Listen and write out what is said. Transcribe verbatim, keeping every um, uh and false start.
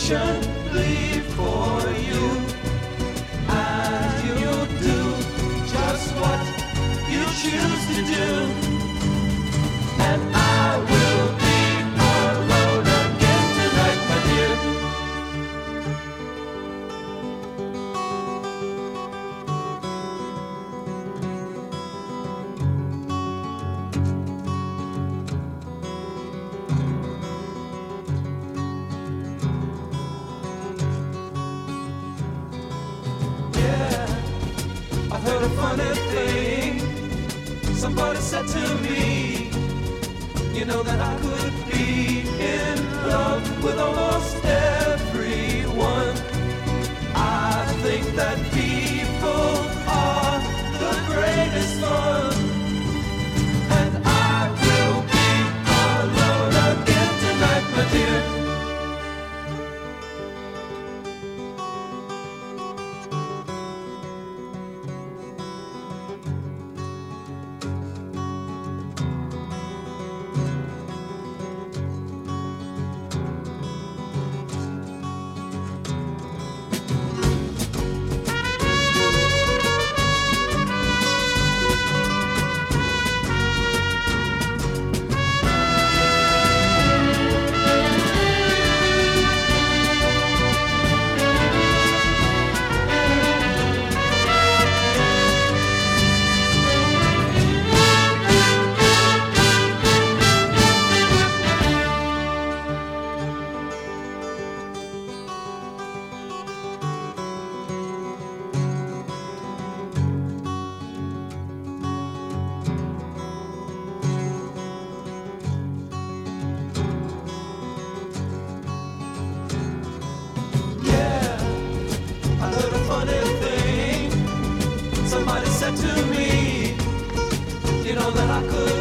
patiently for you, and you'll do just what you choose to do, and I will be alone again tonight, my dear. I heard a funny thing. Somebody said to me, you know that I could be in love with almost everyone. I think that people are the greatest fun, and I will be alone again tonight, my dear. Somebody said to me, you know that I could